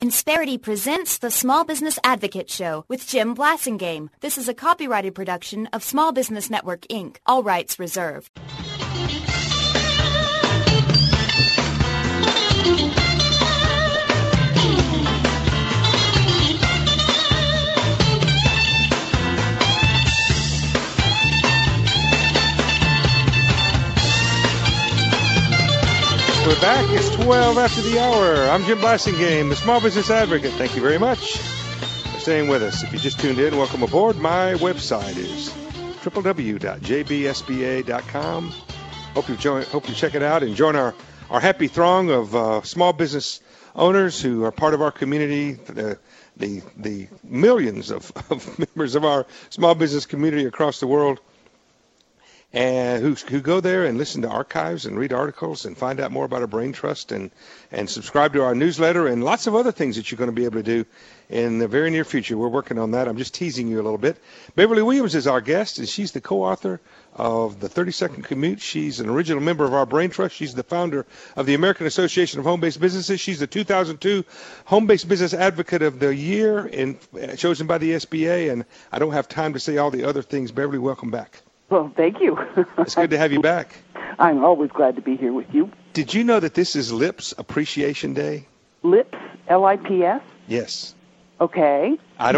Insperity presents the Small Business Advocate Show with Jim Blasingame. This is a copyrighted production of Small Business Network, Inc. All rights reserved. We're back. It's 12 after the hour. I'm Jim Blasingame, the Small Business Advocate. Thank you very much for staying with us. If you just tuned in, welcome aboard. My website is www.jbsba.com. Hope you check it out and join our happy throng of small business owners who are part of our community, the millions of members of our small business community across the world. And who go there and listen to archives and read articles and find out more about our Brain Trust and subscribe to our newsletter and lots of other things that you're going to be able to do in the very near future. We're working on that. I'm just teasing you a little bit. Beverly Williams is our guest, and she's the co-author of The 30-Second Commute. She's an original member of our Brain Trust. She's the founder of the American Association of Home-Based Businesses. She's the 2002 Home-Based Business Advocate of the Year chosen by the SBA, and I don't have time to say all the other things. Beverly, welcome back. Well, thank you. It's good to have you back. I'm always glad to be here with you. Did you know that this is Lips Appreciation Day? Lips, L-I-P-S? Yes. Okay. I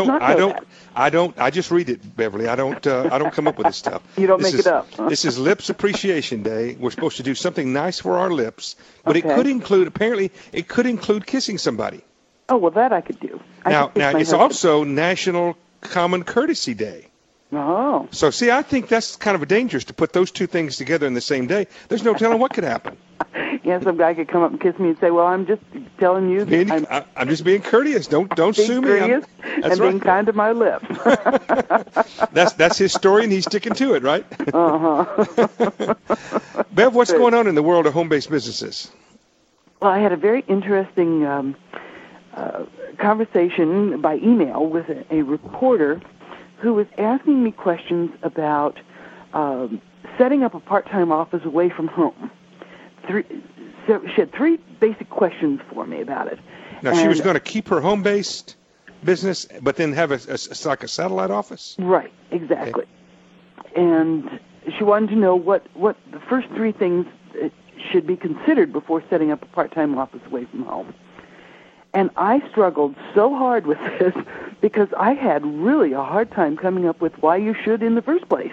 just read it, Beverly. I don't come up with this stuff. You don't make it up. This is Lips Appreciation Day. We're supposed to do something nice for our lips, but it could include kissing somebody. Oh, well, that I could do. Now it's also National Common Courtesy Day. Oh. So, see, I think that's kind of dangerous to put those two things together in the same day. There's no telling what could happen. Yeah, some guy could come up and kiss me and say, well, I'm just telling you. I'm just being courteous. Don't sue me. Being being kind to my lips. That's his story, and he's sticking to it, right? Uh-huh. Bev, what's going on in the world of home-based businesses? Well, I had a very interesting conversation by email with a reporter who was asking me questions about setting up a part-time office away from home. She had three basic questions for me about it. Now, she was going to keep her home-based business, but then have like a satellite office? Right, exactly. Okay. And she wanted to know what the first three things should be considered before setting up a part-time office away from home. And I struggled so hard with this because I had really a hard time coming up with why you should in the first place.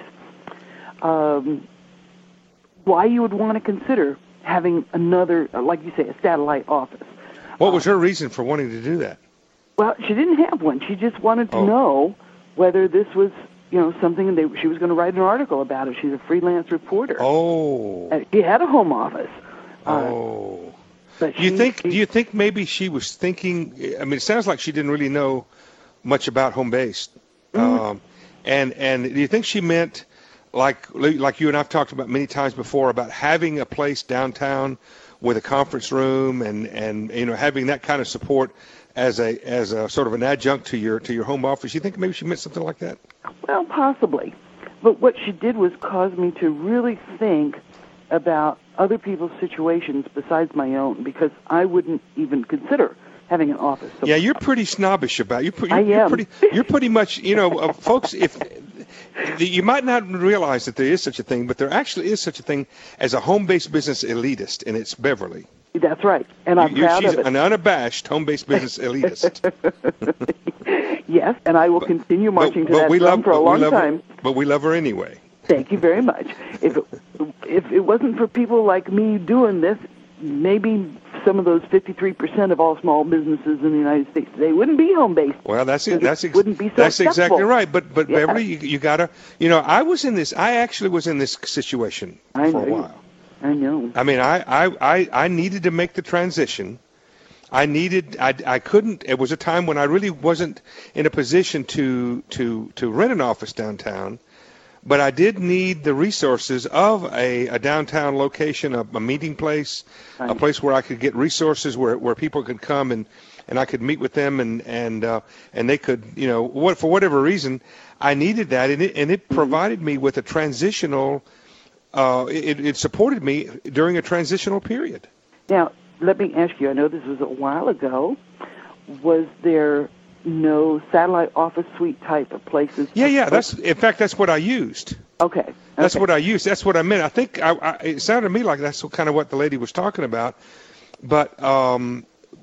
Why you would want to consider having another, like you say, a satellite office. What was her reason for wanting to do that? Well, she didn't have one. She just wanted to know whether this was, something, and she was going to write an article about it. She's a freelance reporter. Oh. She had a home office. Do you think maybe she was thinking? I mean, it sounds like she didn't really know much about home-based. Mm-hmm. And do you think she meant, like you and I've talked about many times before, about having a place downtown with a conference room and having that kind of support as a sort of an adjunct to your home office? You think maybe she meant something like that? Well, possibly. But what she did was cause me to really think about other people's situations besides my own, because I wouldn't even consider having an office. Yeah, you're pretty snobbish about it. I am. You're pretty much, folks, you might not realize that there is such a thing, but there actually is such a thing as a home-based business elitist, and it's Beverly. That's right, and I'm proud of it. She's an unabashed home-based business elitist. Yes, and I will continue marching to that drum for a long time. But we love her anyway. Thank you very much. If it wasn't for people like me doing this, maybe some of those 53% of all small businesses in the United States today wouldn't be home-based. Well, wouldn't be so that's exactly right. But yeah. Beverly, you gotta, I actually was in this situation for a while. I know. I mean, I needed to make the transition. I couldn't. It was a time when I really wasn't in a position to rent an office downtown. But I did need the resources of a downtown location, a meeting place, right. A place where I could get resources where people could come and I could meet with them and they could, for whatever reason, I needed that, and it provided me with a transitional. It supported me during a transitional period. Now, let me ask you. I know this was a while ago. was there no satellite office suite type of places? Yeah. In fact, that's what I used. Okay. That's what I used. That's what I meant. I think it sounded to me like that's kind of what the lady was talking about. But do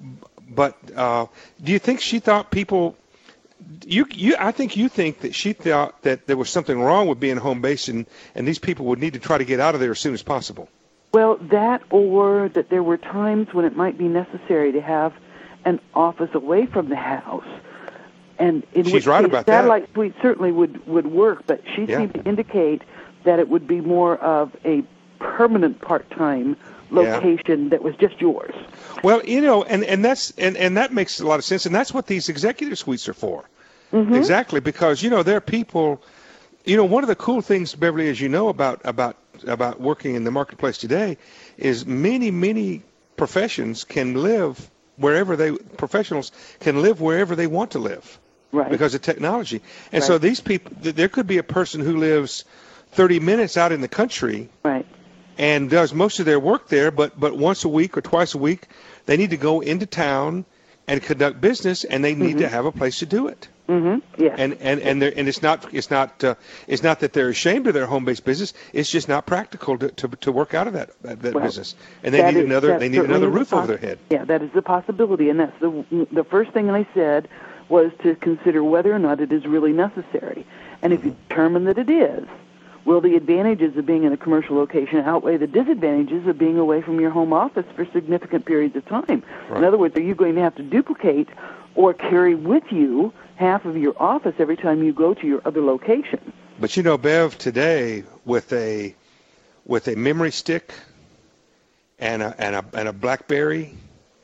you think she thought people? I think you think that she thought that there was something wrong with being home based, and these people would need to try to get out of there as soon as possible. Well, that, or that there were times when it might be necessary to have an office away from the house. And in She's which right case, about satellite that. suite certainly would work, but she seemed to indicate that it would be more of a permanent part-time location that was just yours. Well, and that makes a lot of sense, and that's what these executive suites are for. Mm-hmm. Exactly, because there are people. One of the cool things, Beverly, as you know about working in the marketplace today, is many professionals can live wherever they want to live. Right. Because of technology. And so these people, there could be a person who lives 30 minutes out in the country, right, and does most of their work there, but once a week or twice a week, they need to go into town and conduct business, and they need to have a place to do it. Mm-hmm. Yeah. And it's not that they're ashamed of their home-based business. It's just not practical to work out of that business, and they need another roof over their head. Yeah, that is a possibility, and that's the first thing I said was to consider whether or not it is really necessary. And if you determine that it is, will the advantages of being in a commercial location outweigh the disadvantages of being away from your home office for significant periods of time? Right. In other words, are you going to have to duplicate or carry with you half of your office every time you go to your other location? But Bev, today with a memory stick and a BlackBerry,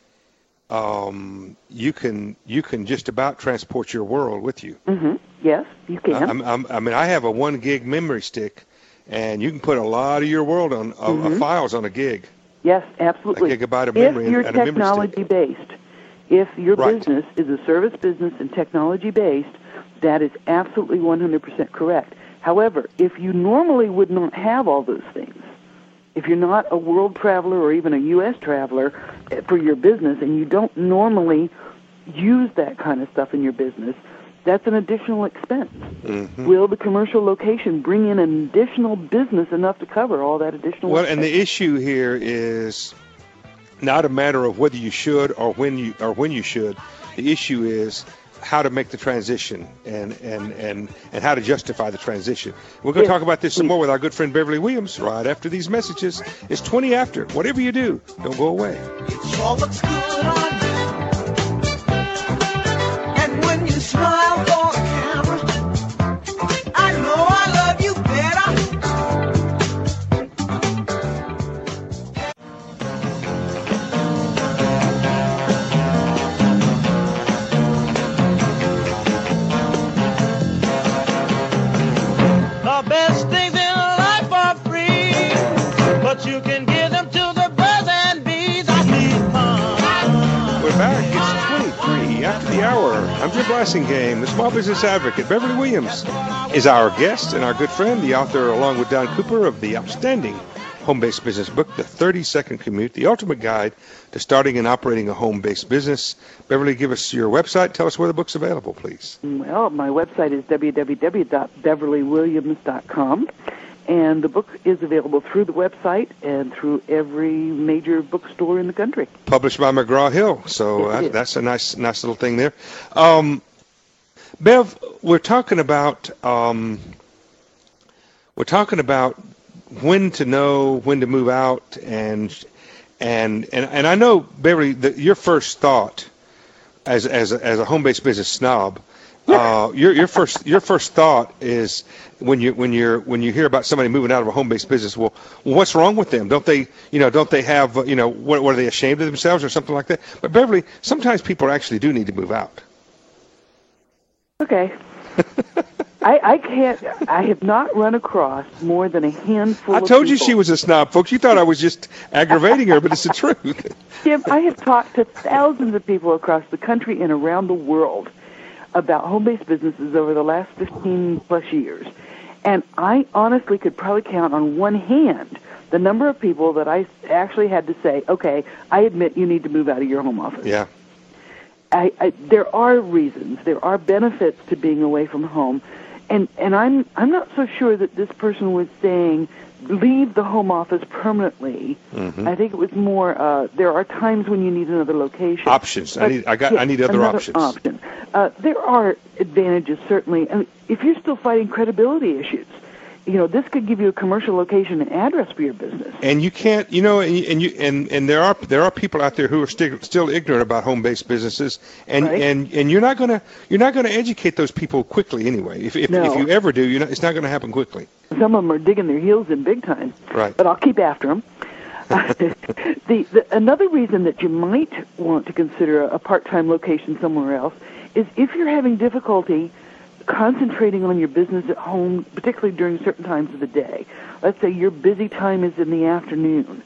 you can just about transport your world with you. Mm-hmm. Yes, you can. I have a 1 gig memory stick, and you can put a lot of your world on files on a gig. Yes, absolutely. A gigabyte of memory and a memory stick. If you're technology-based, if your business is a service business and technology-based, that is absolutely 100% correct. However, if you normally would not have all those things, if you're not a world traveler or even a U.S. traveler for your business and you don't normally use that kind of stuff in your business, that's an additional expense. Mm-hmm. Will the commercial location bring in an additional business enough to cover all that additional expense? And the issue here is not a matter of whether you should or when you should. The issue is how to make the transition and how to justify the transition. We're going to talk about this some more with our good friend Beverly Williams right after these messages. It's 20 after. Whatever you do, don't go away. It sure looks good on you. And when you smile for the camera, I know I love you better. The best things in life are free, but you can give them to the birds and bees. I need fun. We're back. It's 23 after the hour. I'm Jim Blassingame, the small business advocate. Beverly Williams is our guest and our good friend, the author, along with Don Cooper, of the outstanding home-based business book, The 30-Second Commute, the ultimate guide to starting and operating a home-based business. Beverly, give us your website. Tell us where the book's available, please. Well, my website is www.beverlywilliams.com, and the book is available through the website and through every major bookstore in the country. Published by McGraw-Hill, so that's a nice little thing there. Bev, we're talking about when to know when to move out, and I know, Beverly, that your first thought as a home-based business snob, your first thought is when you hear about somebody moving out of a home-based business, well, what's wrong with them? Don't they have what are they ashamed of themselves or something like that? But Beverly, sometimes people actually do need to move out. Okay. I have not run across more than a handful of people. I told you she was a snob, folks. You thought I was just aggravating her, but it's the truth. Jim, I have talked to thousands of people across the country and around the world about home-based businesses over the last 15-plus years. And I honestly could probably count on one hand the number of people that I actually had to say, okay, I admit you need to move out of your home office. Yeah. there are reasons, there are benefits to being away from home, and I'm not so sure that this person was saying leave the home office permanently. Mm-hmm. I think it was more there are times when you need another location. Options. But, I need other options. Option. There are advantages certainly. I mean, if you're still fighting credibility issues, this could give you a commercial location and address for your business. And you can't, and there are people out there who are still ignorant about home-based businesses, and Right. and you're not gonna educate those people quickly anyway. If No. you ever do, it's not going to happen quickly. Some of them are digging their heels in big time. Right. But I'll keep after them. Another reason that you might want to consider a part-time location somewhere else is if you're having difficulty concentrating on your business at home, particularly during certain times of the day. Let's say your busy time is in the afternoon,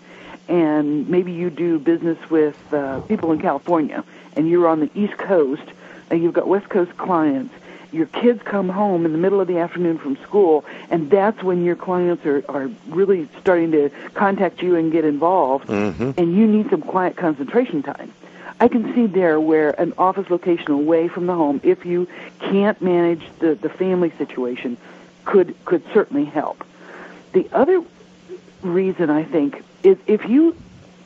and maybe you do business with people in California, and you're on the East Coast, and you've got West Coast clients. Your kids come home in the middle of the afternoon from school, and that's when your clients are really starting to contact you and get involved, Mm-hmm. and you need some quiet concentration time. I can see there where an office location away from the home, if you can't manage the family situation, could certainly help. The other reason, I think, is if you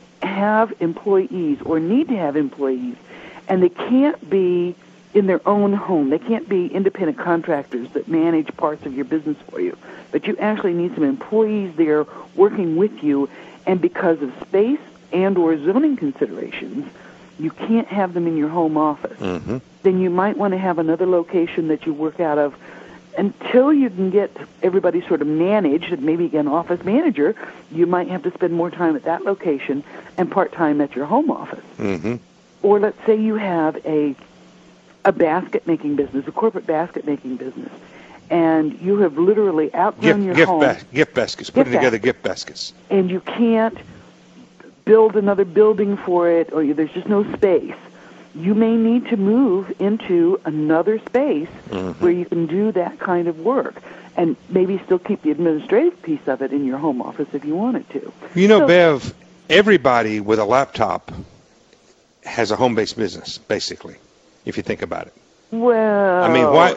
have employees or need to have employees, and they can't be in their own home, they can't be independent contractors that manage parts of your business for you, but you actually need some employees there working with you, and because of space and or zoning considerations, you can't have them in your home office. Mm-hmm. Then you might want to have another location that you work out of until you can get everybody sort of managed, and maybe an office manager. You might have to spend more time at that location and part-time at your home office. Mm-hmm. Or let's say you have a basket-making business, a corporate basket-making business, and you have literally outgrown your home. Gift baskets. Putting together gift baskets. And you can't build another building for it, or there's just no space. You may need to move into another space Mm-hmm. where you can do that kind of work, and maybe still keep the administrative piece of it in your home office if you wanted to. Bev, everybody with a laptop has a home-based business, basically, if you think about it. Well, I mean, why?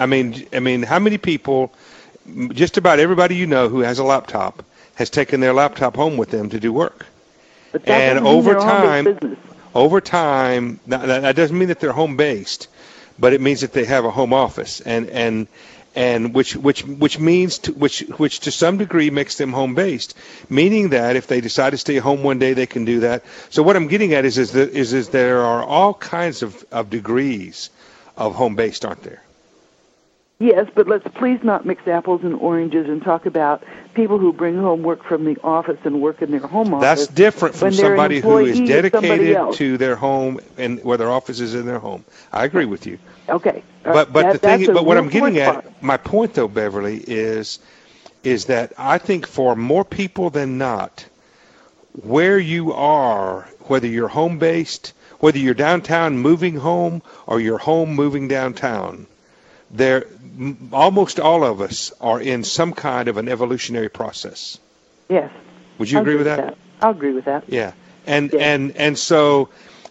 I mean, how many people? Just about everybody you know who has a laptop has taken their laptop home with them to do work. But that And doesn't mean over they're a home-based time, business. that doesn't mean that they're home-based, but it means that they have a home office, and which means which to some degree makes them home-based, meaning that if they decide to stay home one day, they can do that. So what I'm getting at is there are all kinds of degrees of home-based, aren't there? Yes, but let's please not mix apples and oranges and talk about people who bring home work from the office and work in their home office. That's different from when they're an somebody who is employee of somebody dedicated else. to their home and where their office is in their home. I agree with you. Okay. But that's a what real I'm getting point, at, my point though, Beverly, is that I think for more people than not, where you are, whether you're home-based, whether you're downtown moving home or you're home moving downtown, almost all of us are in some kind of an evolutionary process. Yes. Would you agree with that? I'll agree with that. Yeah. And so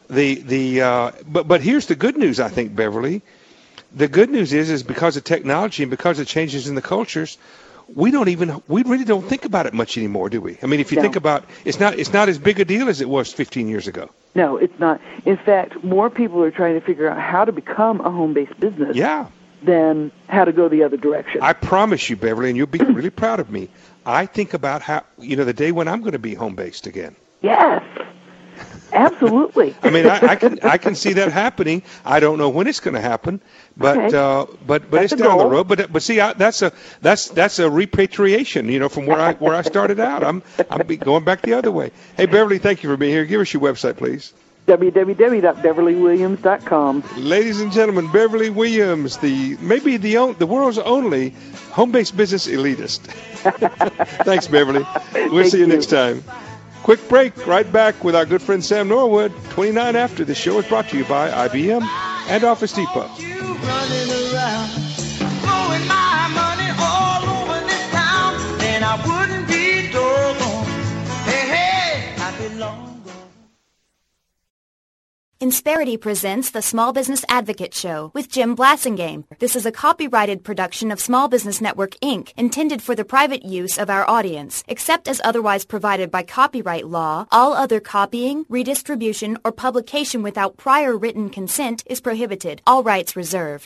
but here's the good news, I think, Beverly. The good news is because of technology and because of changes in the cultures, we really don't think about it much anymore, do we? I mean, if you think about it's not as big a deal as it was 15 years ago. No, it's not. In fact, more people are trying to figure out how to become a home-based business than how to go the other direction. I promise you, Beverly, and you'll be really proud of me, I think about how, the day when I'm going to be home-based again. Yes. Absolutely. I mean, I can see that happening. I don't know when it's going to happen, but it's down the road. But see, that's a repatriation, from where I started out. I'm going back the other way. Hey, Beverly, thank you for being here. Give us your website, please. www.beverlywilliams.com. Ladies and gentlemen, Beverly Williams, maybe the world's only home-based business elitist. Thanks, Beverly. We'll see you next time. Quick break, right back with our good friend Sam Norwood. 29 after. This show is brought to you by IBM and Office Depot. Insperity presents the Small Business Advocate Show with Jim Blasingame. This is a copyrighted production of Small Business Network, Inc., intended for the private use of our audience. Except as otherwise provided by copyright law, all other copying, redistribution, or publication without prior written consent is prohibited. All rights reserved.